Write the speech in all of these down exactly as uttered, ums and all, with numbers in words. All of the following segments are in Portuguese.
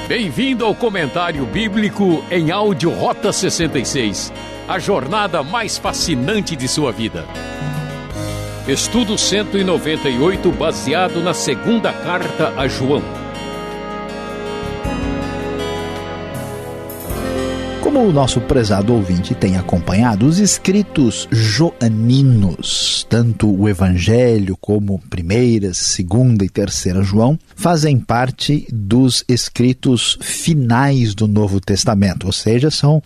Bem-vindo ao Comentário Bíblico em áudio Rota sessenta e seis, a jornada mais fascinante de sua vida. Estudo cento e noventa e oito, baseado na segunda carta a João. Como o nosso prezado ouvinte tem acompanhado, os escritos joaninos, tanto o Evangelho como primeira, segunda e terceira João, fazem parte dos escritos finais do Novo Testamento, ou seja, são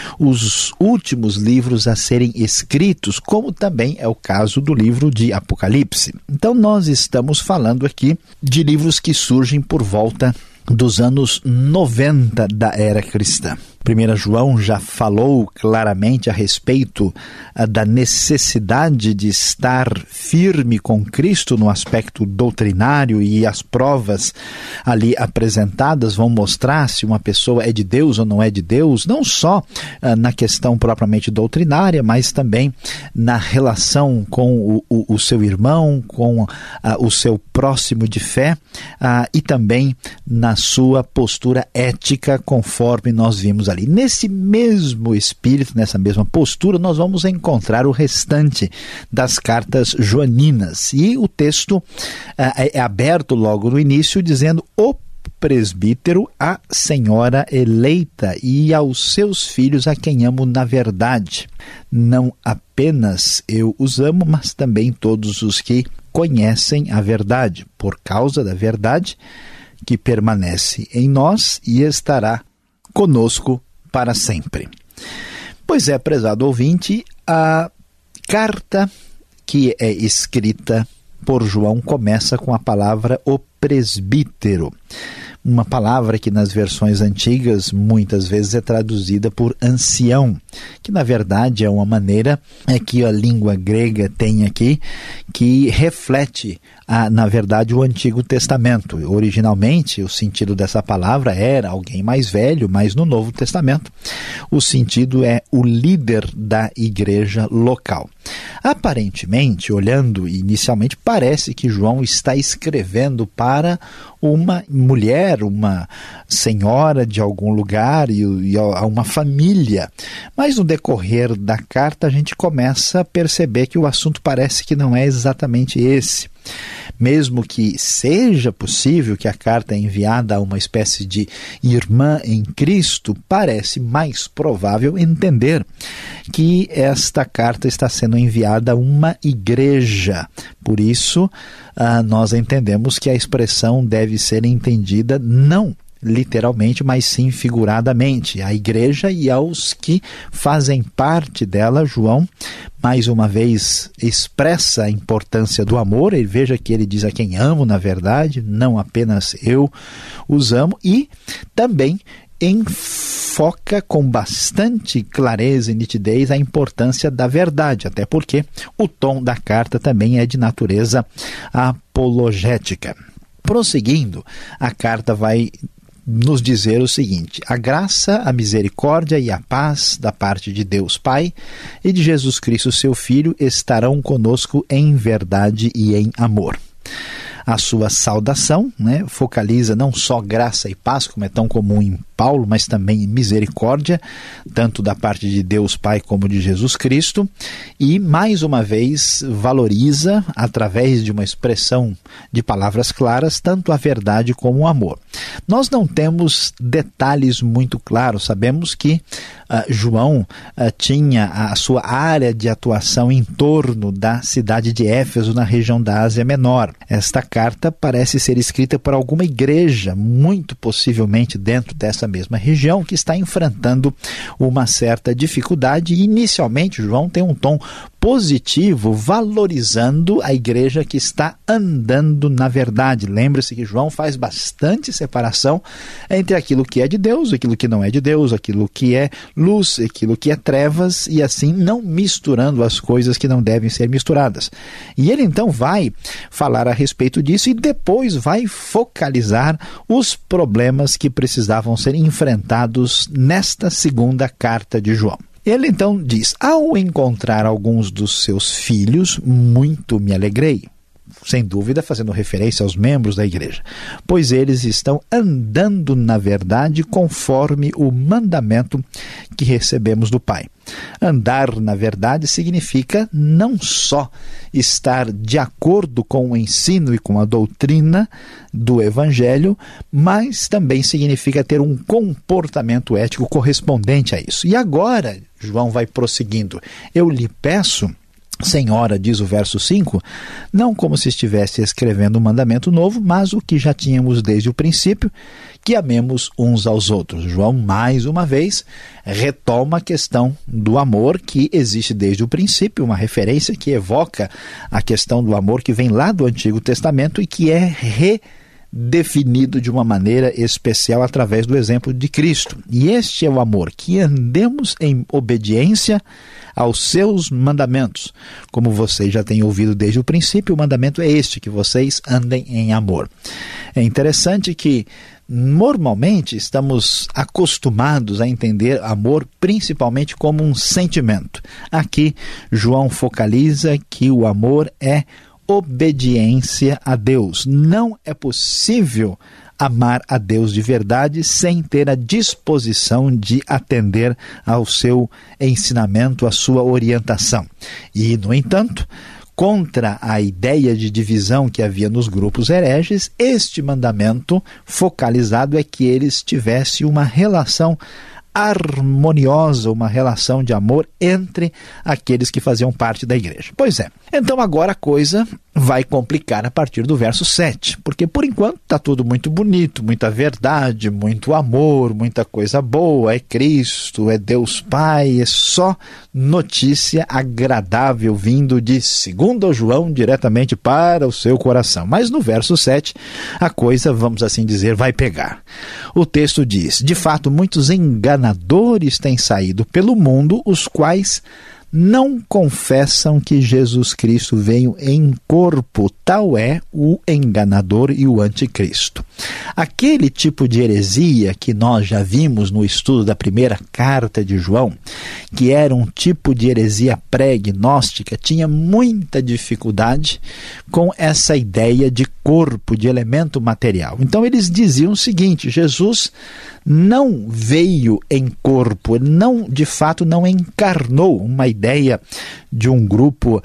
os últimos livros a serem escritos, como também é o caso do livro de Apocalipse. Então nós estamos falando aqui de livros que surgem por volta dos anos noventa da era cristã. primeira João já falou claramente a respeito uh, da necessidade de estar firme com Cristo no aspecto doutrinário, e as provas ali apresentadas vão mostrar se uma pessoa é de Deus ou não é de Deus, não só uh, na questão propriamente doutrinária, mas também na relação com o, o, o seu irmão, com uh, o seu próximo de fé, uh, e também na sua postura ética, conforme nós vimos ali. Nesse mesmo espírito, nessa mesma postura, nós vamos encontrar o restante das cartas joaninas. E o texto uh, é aberto logo no início, dizendo: o presbítero, a senhora eleita e aos seus filhos, a quem amo na verdade. Não apenas eu os amo, mas também todos os que conhecem a verdade, por causa da verdade que permanece em nós e estará conosco para sempre. Pois é, prezado ouvinte, a carta que é escrita por João começa com a palavra o presbítero, uma palavra que nas versões antigas muitas vezes é traduzida por ancião, que na verdade é uma maneira é que a língua grega tem aqui, que reflete, a, na verdade, o Antigo Testamento. Originalmente, o sentido dessa palavra era alguém mais velho, mas no Novo Testamento o sentido é o líder da igreja local. Aparentemente, olhando inicialmente, parece que João está escrevendo para uma mulher, uma senhora de algum lugar e, e a uma família. Mas no decorrer da carta a gente começa a perceber que o assunto parece que não é exatamente esse. Mesmo que seja possível que a carta é enviada a uma espécie de irmã em Cristo, parece mais provável entender que esta carta está sendo enviada a uma igreja. Por isso, uh, nós entendemos que a expressão deve ser entendida não literalmente, mas sim figuradamente. A igreja e aos que fazem parte dela. João, mais uma vez, expressa a importância do amor. E veja que ele diz: a quem amo na verdade, não apenas eu os amo, e também enfoca com bastante clareza e nitidez a importância da verdade, até porque o tom da carta também é de natureza apologética. Prosseguindo, a carta vai nos dizer o seguinte: a graça, a misericórdia e a paz da parte de Deus Pai e de Jesus Cristo, seu Filho, estarão conosco em verdade e em amor. A sua saudação, né, focaliza não só graça e paz, como é tão comum em Paulo, mas também em misericórdia, tanto da parte de Deus Pai como de Jesus Cristo, e mais uma vez valoriza, através de uma expressão de palavras claras, tanto a verdade como o amor. Nós não temos detalhes muito claros, sabemos que uh, João uh, tinha a sua área de atuação em torno da cidade de Éfeso, na região da Ásia Menor. Esta carta parece ser escrita por alguma igreja, muito possivelmente dentro dessa mesma região, que está enfrentando uma certa dificuldade. Inicialmente, João tem um tom positivo, valorizando a igreja que está andando na verdade. Lembre-se que João faz bastante separação entre aquilo que é de Deus, aquilo que não é de Deus, aquilo que é luz, aquilo que é trevas, e assim não misturando as coisas que não devem ser misturadas. E ele então vai falar a respeito disso e depois vai focalizar os problemas que precisavam ser enfrentados nesta segunda carta de João. Ele então diz: ao encontrar alguns dos seus filhos, muito me alegrei. sem dúvida fazendo referência aos membros da igreja, pois eles estão andando na verdade conforme o mandamento que recebemos do Pai. Andar na verdade significa não só estar de acordo com o ensino e com a doutrina do Evangelho, mas também significa ter um comportamento ético correspondente a isso. E agora, João vai prosseguindo, eu lhe peço, Senhora, diz o verso cinco, não como se estivesse escrevendo um mandamento novo, mas o que já tínhamos desde o princípio, que amemos uns aos outros. João, mais uma vez, retoma a questão do amor que existe desde o princípio, uma referência que evoca a questão do amor que vem lá do Antigo Testamento e que é redefinido de uma maneira especial através do exemplo de Cristo. E este é o amor, que andemos em obediência aos seus mandamentos. Como vocês já têm ouvido desde o princípio, o mandamento é este, que vocês andem em amor. É interessante que normalmente estamos acostumados a entender amor principalmente como um sentimento. Aqui, João focaliza que o amor é obediência a Deus. Não é possível amar a Deus de verdade sem ter a disposição de atender ao seu ensinamento, à sua orientação. E, no entanto, contra a ideia de divisão que havia nos grupos hereges, este mandamento focalizado é que eles tivessem uma relação harmoniosa, uma relação de amor entre aqueles que faziam parte da igreja. Pois é, então agora a coisa vai complicar a partir do verso sete, porque por enquanto está tudo muito bonito, muita verdade, muito amor, muita coisa boa, é Cristo, é Deus Pai, é só notícia agradável vindo de segundo João diretamente para o seu coração. Mas no verso sete, a coisa, vamos assim dizer, vai pegar. O texto diz, de fato, muitos enganadores têm saído pelo mundo, os quais não confessam que Jesus Cristo veio em corpo. Tal é o enganador e o anticristo. Aquele tipo de heresia que nós já vimos no estudo da primeira carta de João, que era um tipo de heresia pré-gnóstica, tinha muita dificuldade com essa ideia de corpo, de elemento material. Então eles diziam o seguinte, Jesus não veio em corpo, não, de fato não encarnou, uma ideia de um grupo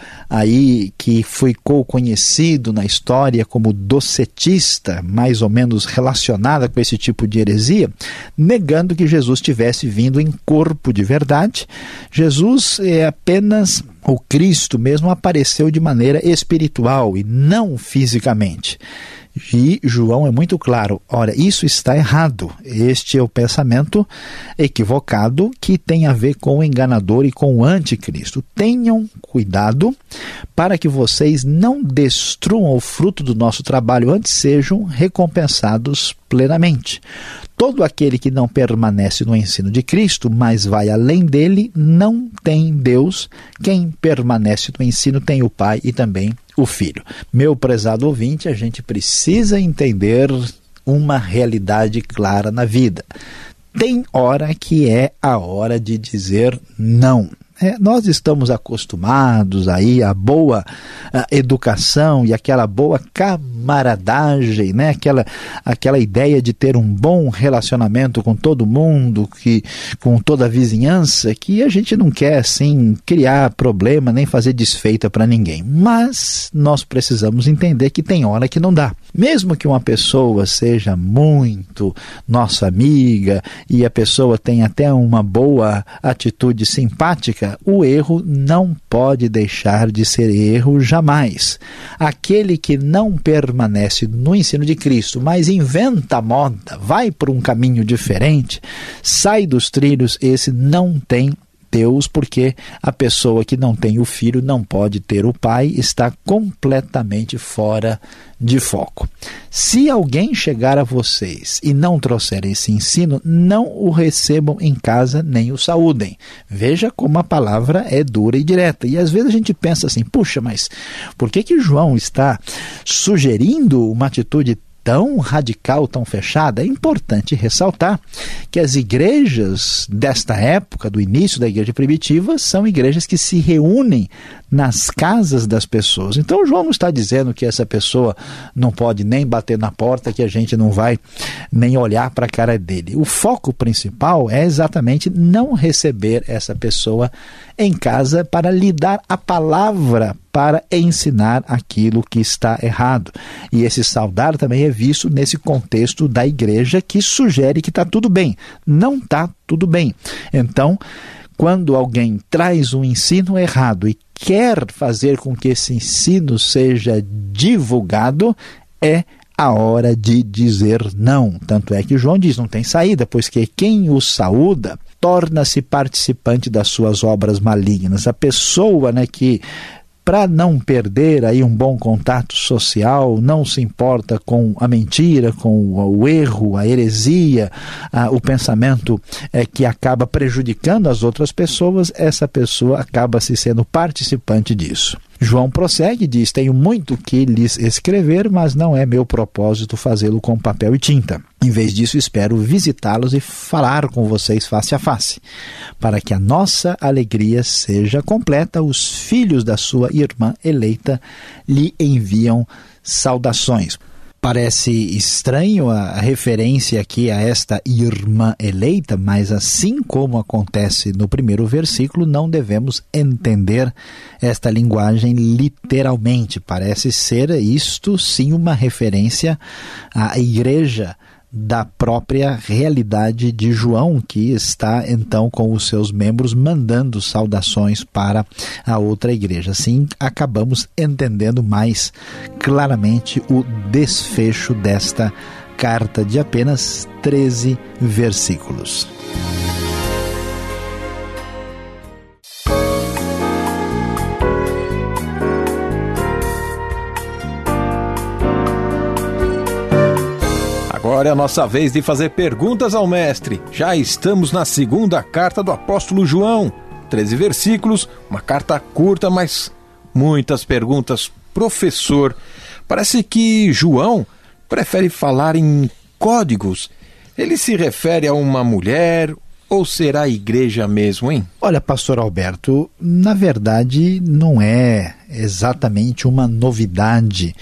aí que ficou conhecido na história como docetista, mais ou menos relacionada com esse tipo de heresia, negando que Jesus tivesse vindo em corpo de verdade. Jesus é apenas, o Cristo mesmo apareceu de maneira espiritual e não fisicamente. E João é muito claro, ora, isso está errado, este é o pensamento equivocado que tem a ver com o enganador e com o anticristo. Tenham cuidado para que vocês não destruam o fruto do nosso trabalho, antes sejam recompensados plenamente. Todo aquele que não permanece no ensino de Cristo, mas vai além dele, não tem Deus. Quem permanece no ensino tem o Pai e também o Filho. Meu prezado ouvinte, a gente precisa entender uma realidade clara na vida. Tem hora que é a hora de dizer não. É, nós estamos acostumados aí à boa à educação e aquela boa camaradagem, né? aquela, aquela ideia de ter um bom relacionamento com todo mundo, que, com toda a vizinhança, que a gente não quer assim criar problema nem fazer desfeita para ninguém. Mas nós precisamos entender que tem hora que não dá. Mesmo que uma pessoa seja muito nossa amiga e a pessoa tenha até uma boa atitude simpática, o erro não pode deixar de ser erro jamais. Aquele que não permanece no ensino de Cristo, mas inventa a moda, vai por um caminho diferente, sai dos trilhos, esse não tem Deus, porque a pessoa que não tem o Filho não pode ter o Pai, está completamente fora de foco. Se alguém chegar a vocês e não trouxer esse ensino, não o recebam em casa nem o saúdem. Veja como a palavra é dura e direta. E às vezes a gente pensa assim, puxa, mas por que que João está sugerindo uma atitude tão radical, tão fechada. É importante ressaltar que as igrejas desta época, do início da igreja primitiva, são igrejas que se reúnem nas casas das pessoas. Então João não está dizendo que essa pessoa não pode nem bater na porta, que a gente não vai nem olhar para a cara dele. O foco principal é exatamente não receber essa pessoa em casa para lhe dar a palavra para ensinar aquilo que está errado. E esse saudar também é visto nesse contexto da igreja, que sugere que está tudo bem. Não está tudo bem. Então, quando alguém traz um ensino errado e quer fazer com que esse ensino seja divulgado, é a hora de dizer não. Tanto é que João diz, não tem saída, pois que quem o saúda torna-se participante das suas obras malignas. A pessoa, né, que para não perder aí um bom contato social, não se importa com a mentira, com o erro, a heresia, a, o pensamento é, que acaba prejudicando as outras pessoas, essa pessoa acaba se sendo participante disso. João prossegue e diz, tenho muito que lhes escrever, mas não é meu propósito fazê-lo com papel e tinta. Em vez disso, espero visitá-los e falar com vocês face a face, para que a nossa alegria seja completa. Os filhos da sua irmã eleita lhe enviam saudações. Parece estranho a referência aqui a esta irmã eleita, mas assim como acontece no primeiro versículo, não devemos entender esta linguagem literalmente. Parece ser isto sim uma referência à igreja da própria realidade de João, que está então com os seus membros mandando saudações para a outra igreja. Assim acabamos entendendo mais claramente o desfecho desta carta de apenas treze versículos. Agora é a nossa vez de fazer perguntas ao mestre. Já estamos na segunda carta do apóstolo João. treze versículos, uma carta curta, mas muitas perguntas. Professor, parece que João prefere falar em códigos. Ele se refere a uma mulher ou será a igreja mesmo, hein? Olha, pastor Alberto, na verdade não é exatamente uma novidade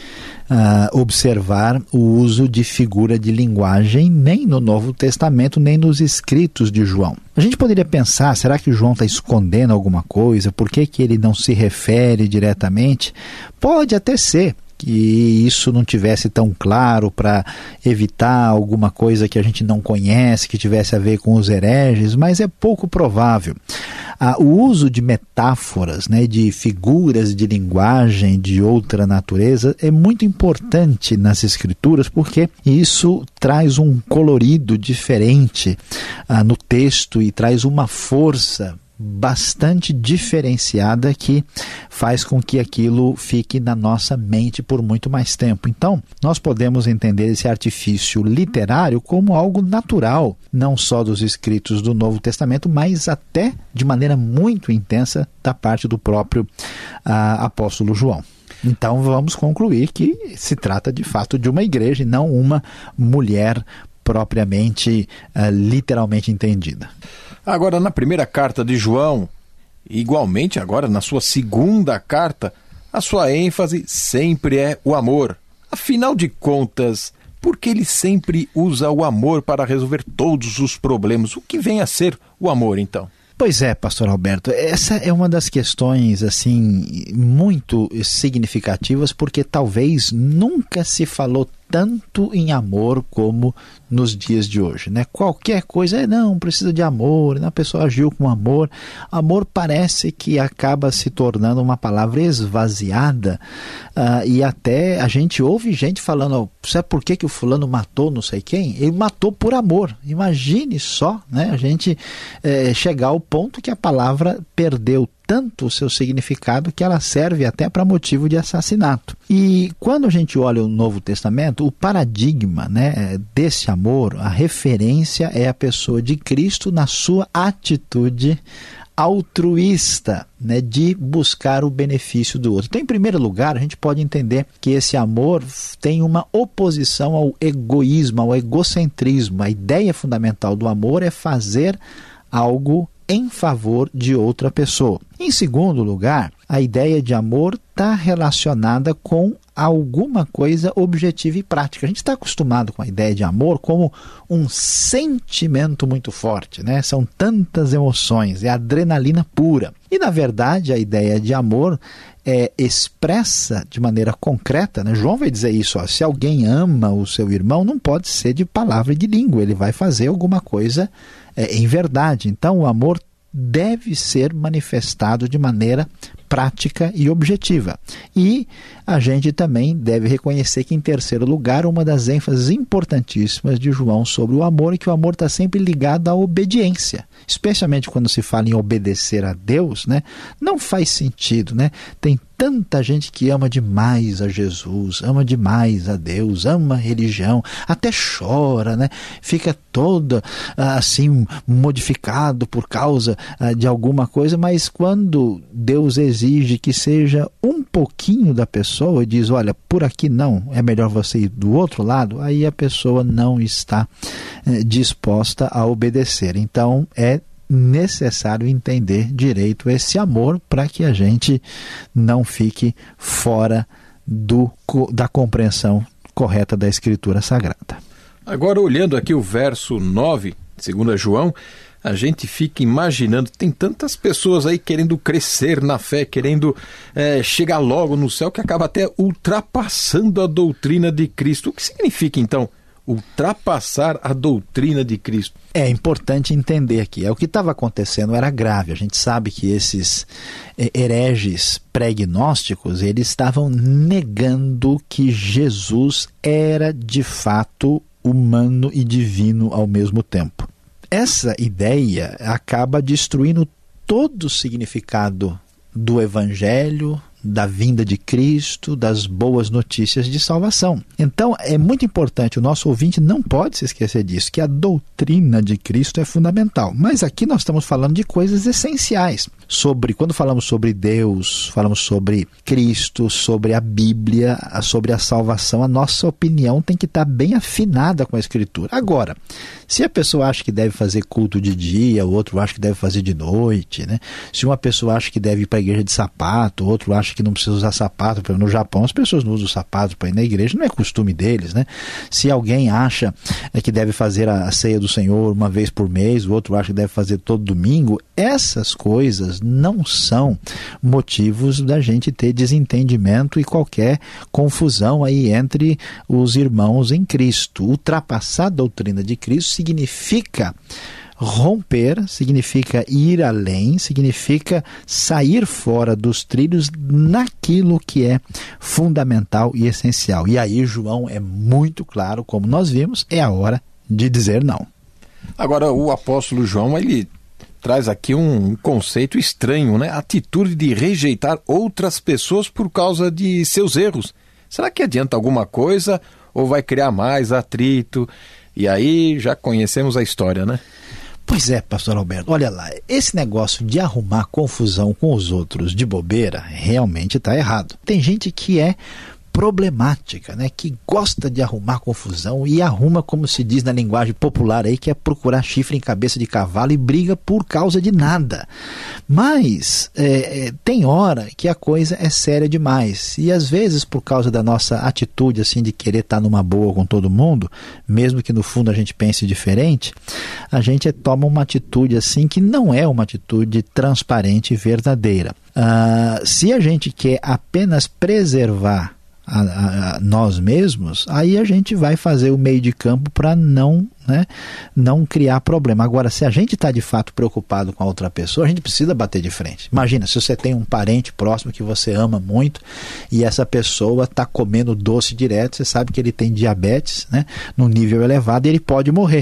uh, observar o uso de figura de linguagem nem no Novo Testamento, nem nos escritos de João. A gente poderia pensar, será que João está escondendo alguma coisa? Por que que ele não se refere diretamente? Pode até ser que isso não tivesse tão claro para evitar alguma coisa que a gente não conhece, que tivesse a ver com os hereges, mas é pouco provável. Ah, o uso de metáforas, né, de figuras de linguagem de outra natureza é muito importante nas escrituras, porque isso traz um colorido diferente ah, no texto e traz uma força bastante diferenciada que faz com que aquilo fique na nossa mente por muito mais tempo. Então, nós podemos entender esse artifício literário como algo natural, não só dos escritos do Novo Testamento, mas até de maneira muito intensa da parte do próprio uh, apóstolo João. Então, vamos concluir que se trata de fato de uma igreja e não uma mulher propriamente, uh, literalmente entendida. Agora, na primeira carta de João, igualmente agora na sua segunda carta, a sua ênfase sempre é o amor. Afinal de contas, por que ele sempre usa o amor para resolver todos os problemas? O que vem a ser o amor, então? Pois é, pastor Alberto, essa é uma das questões assim muito significativas, porque talvez nunca se falou tanto em amor como nos dias de hoje, né? Qualquer coisa, é, não, precisa de amor, né? A pessoa agiu com amor. Amor parece que acaba se tornando uma palavra esvaziada, uh, e até a gente ouve gente falando, sabe por que que o fulano matou não sei quem? Ele matou por amor. Imagine só, né? A gente é, chegar ao ponto que a palavra perdeu tanto o seu significado que ela serve até para motivo de assassinato. E quando a gente olha o Novo Testamento, o paradigma, né, desse amor, a referência é a pessoa de Cristo na sua atitude altruísta, né, de buscar o benefício do outro. Então, em primeiro lugar, a gente pode entender que esse amor tem uma oposição ao egoísmo, ao egocentrismo. A ideia fundamental do amor é fazer algo em favor de outra pessoa. Em segundo lugar, a ideia de amor está relacionada com alguma coisa objetiva e prática. A gente está acostumado com a ideia de amor como um sentimento muito forte, né? São tantas emoções, é adrenalina pura. E, na verdade, a ideia de amor é expressa de maneira concreta, né? João vai dizer isso, ó, se alguém ama o seu irmão, não pode ser de palavra e de língua, ele vai fazer alguma coisa é, em verdade. Então, o amor deve ser manifestado de maneira prática e objetiva. E a gente também deve reconhecer que, em terceiro lugar, uma das ênfases importantíssimas de João sobre o amor é que o amor está sempre ligado à obediência. Especialmente quando se fala em obedecer a Deus, né? Não faz sentido, né? Tem tanta gente que ama demais a Jesus, ama demais a Deus, ama a religião, até chora, né? Fica toda assim modificado por causa de alguma coisa, mas quando Deus exige que seja um pouquinho da pessoa e diz, olha, por aqui não, é melhor você ir do outro lado, aí a pessoa não está eh, disposta a obedecer. Então é necessário entender direito esse amor para que a gente não fique fora do, da compreensão correta da Escritura Sagrada. Agora, olhando aqui o verso nove, segundo João, a gente fica imaginando, tem tantas pessoas aí querendo crescer na fé, querendo é, chegar logo no céu, que acaba até ultrapassando a doutrina de Cristo. O que significa, então, ultrapassar a doutrina de Cristo? É importante entender aqui, é o que estava acontecendo era grave. A gente sabe que esses hereges pré-gnósticos, eles estavam negando que Jesus era de fato humano e divino ao mesmo tempo. Essa ideia acaba destruindo todo o significado do Evangelho, da vinda de Cristo, das boas notícias de salvação. Então, é muito importante, o nosso ouvinte não pode se esquecer disso, que a doutrina de Cristo é fundamental. Mas aqui nós estamos falando de coisas essenciais. Sobre, quando falamos sobre Deus, falamos sobre Cristo, sobre a Bíblia, sobre a salvação, a nossa opinião tem que estar bem afinada com a Escritura. Agora, se a pessoa acha que deve fazer culto de dia, o outro acha que deve fazer de noite, né? Se uma pessoa acha que deve ir para a igreja de sapato, o outro acha que não precisa usar sapato. Por exemplo, no Japão as pessoas não usam sapato para ir na igreja, não é costume deles, né? Se alguém acha é, que deve fazer a, a ceia do Senhor uma vez por mês, o outro acha que deve fazer todo domingo, essas coisas não são motivos da gente ter desentendimento e qualquer confusão aí entre os irmãos em Cristo. Ultrapassar a doutrina de Cristo significa romper, significa ir além, significa sair fora dos trilhos naquilo que é fundamental e essencial. E aí João é muito claro, como nós vimos, é a hora de dizer não. Agora, o apóstolo João, ele traz aqui um conceito estranho, né? A atitude de rejeitar outras pessoas por causa de seus erros. Será que adianta alguma coisa ou vai criar mais atrito? E aí já conhecemos a história, né? Pois é, pastor Alberto, olha lá, esse negócio de arrumar confusão com os outros de bobeira realmente está errado. Tem gente que é problemática, né, que gosta de arrumar confusão e arruma, como se diz na linguagem popular aí, que é procurar chifre em cabeça de cavalo e briga por causa de nada. Mas é, tem hora que a coisa é séria demais e às vezes por causa da nossa atitude assim de querer estar numa boa com todo mundo, mesmo que no fundo a gente pense diferente, a gente toma uma atitude assim que não é uma atitude transparente e verdadeira. Ah, se a gente quer apenas preservar A, a, a nós mesmos, aí a gente vai fazer o meio de campo para não, né, não criar problema. Agora, se a gente está de fato preocupado com a outra pessoa, a gente precisa bater de frente. Imagina, se você tem um parente próximo que você ama muito e essa pessoa está comendo doce direto, você sabe que ele tem diabetes, né, num nível elevado e ele pode morrer.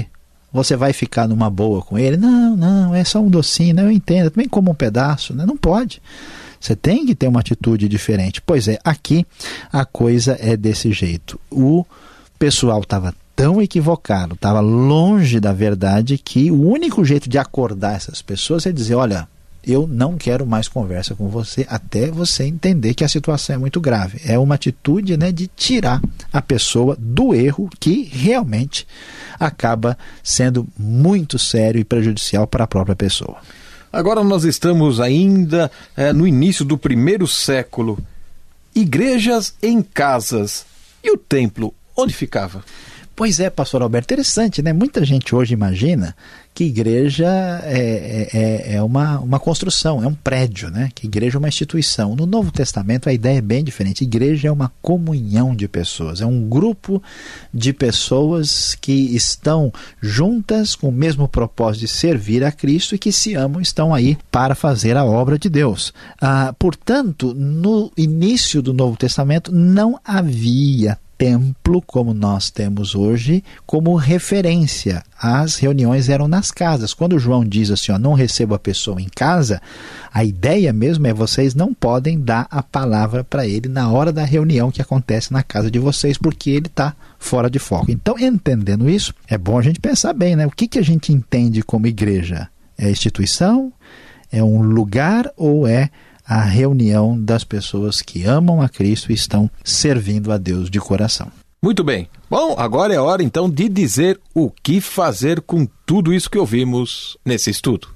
Você vai ficar numa boa com ele? Não, não, é só um docinho, né? Eu entendo, eu também como um pedaço, né? Não pode. Você tem que ter uma atitude diferente. Pois é, aqui a coisa é desse jeito. O pessoal estava tão equivocado, estava longe da verdade, que o único jeito de acordar essas pessoas é dizer, olha, eu não quero mais conversa com você até você entender que a situação é muito grave. É uma atitude, né, de tirar a pessoa do erro que realmente acaba sendo muito sério e prejudicial para a própria pessoa. Agora nós estamos ainda é, no início do primeiro século. Igrejas em casas. E o templo, onde ficava? Pois é, pastor Alberto, interessante, né? Muita gente hoje imagina que igreja é, é, é uma, uma construção, é um prédio, né? Que igreja é uma instituição. No Novo Testamento a ideia é bem diferente. Igreja é uma comunhão de pessoas, é um grupo de pessoas que estão juntas com o mesmo propósito de servir a Cristo e que se amam, estão aí para fazer a obra de Deus. Ah, portanto, no início do Novo Testamento não havia templo, como nós temos hoje, como referência. As reuniões eram nas casas. Quando João diz assim, ó, não receba a pessoa em casa, a ideia mesmo é vocês não podem dar a palavra para ele na hora da reunião que acontece na casa de vocês, porque ele está fora de foco. Então, entendendo isso, é bom a gente pensar bem, né? O que, que a gente entende como igreja? É instituição? É um lugar ou é a reunião das pessoas que amam a Cristo e estão servindo a Deus de coração? Muito bem. Bom, agora é hora então de dizer o que fazer com tudo isso que ouvimos nesse estudo.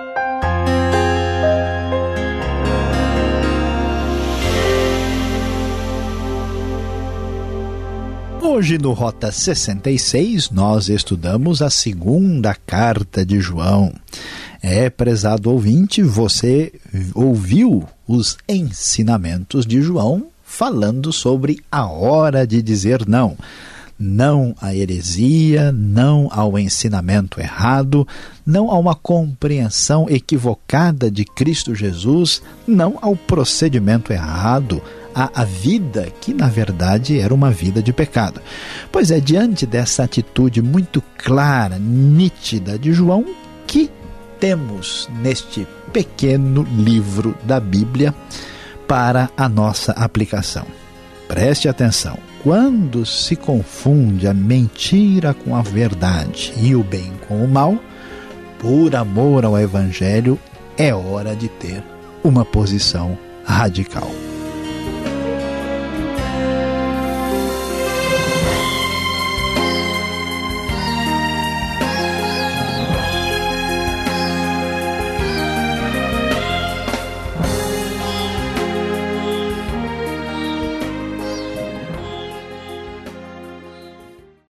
Hoje no Rota sessenta e seis nós estudamos a segunda carta de João. É, prezado ouvinte, você ouviu os ensinamentos de João falando sobre a hora de dizer não. Não à heresia, não ao ensinamento errado, não a uma compreensão equivocada de Cristo Jesus, não ao procedimento errado, à vida que na verdade era uma vida de pecado. Pois é, diante dessa atitude muito clara, nítida de João, que temos neste pequeno livro da Bíblia para a nossa aplicação. Preste atenção. Quando se confunde a mentira com a verdade e o bem com o mal, por amor ao Evangelho, é hora de ter uma posição radical.